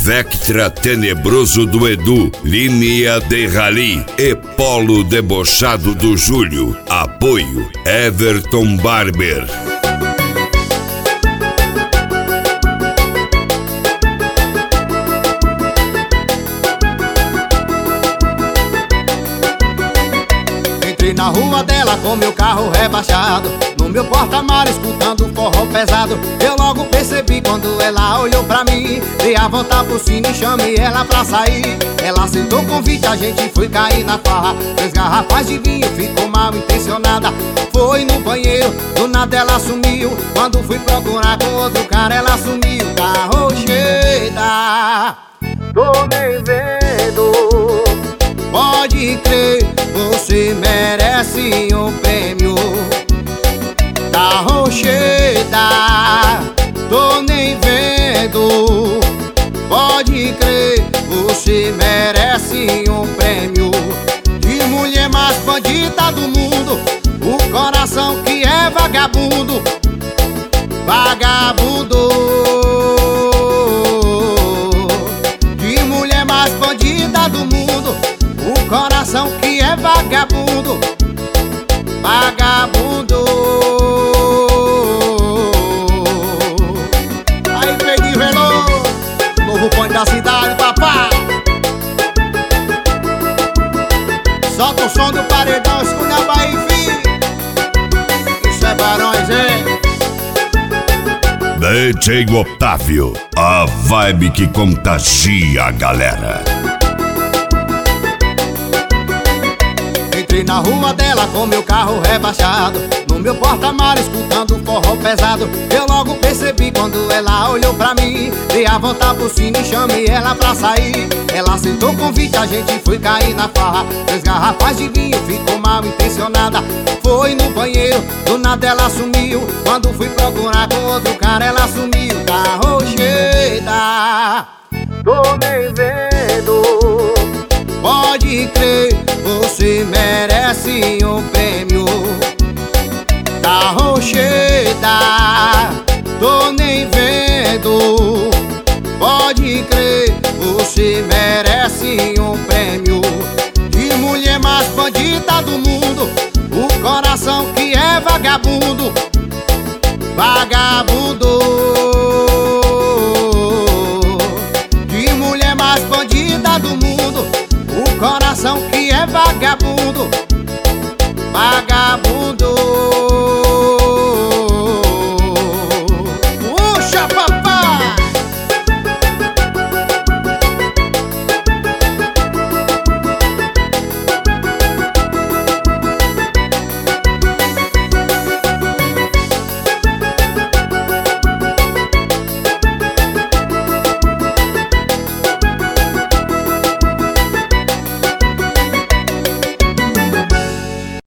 Vectra tenebroso do Edu, linha de rally e polo debochado do Júlio. Apoio Everton Barber. Entrei na rua dela com meu carro rebaixado, no meu porta-malas escutando forró pesado. Eu logo percebi quando ela olhou pra mim, dei a volta por cima e chamei ela pra sair. Ela aceitou o convite, a gente foi cair na farra. 3 garrafas de vinho, ficou mal intencionada. Foi no banheiro, do nada ela sumiu. Quando fui procurar com outro cara, ela sumiu. Tá rocheda, tô nem vendo. Pode crer, você merece um prêmio. Tá rocheda, tô nem vendo. Pode crer, você merece um prêmio. De mulher mais bandida do mundo, o coração que é vagabundo. Vagabundo. De mulher mais bandida do mundo, o coração que é vagabundo. Vagabundo. Aí, Pedro Veloso, novo ponto da cidade, papai. Solta o som do paredão, escuta a Bahia, filho. Isso é Barões, hein? DJ Otávio, a vibe que contagia a galera. Entrei na rua dela com meu carro rebaixado, no meu porta-malas escutando forró pesado. Eu logo percebi quando ela olhou pra mim, dei a volta por cima e chamei ela pra sair. Ela aceitou o convite, a gente foi cair na farra. 3 garrafas de vinho, ficou mal intencionada. Foi no banheiro, do nada ela sumiu. Quando fui procurar com outro cara, ela sumiu. Tá rocheda, tô nem vendo. Pode crer, você merece um prêmio. Tá rocheda, tô nem vendo. Pode crer, você merece um prêmio. De mulher mais bandida do mundo, o coração que é vagabundo. Vagabundo.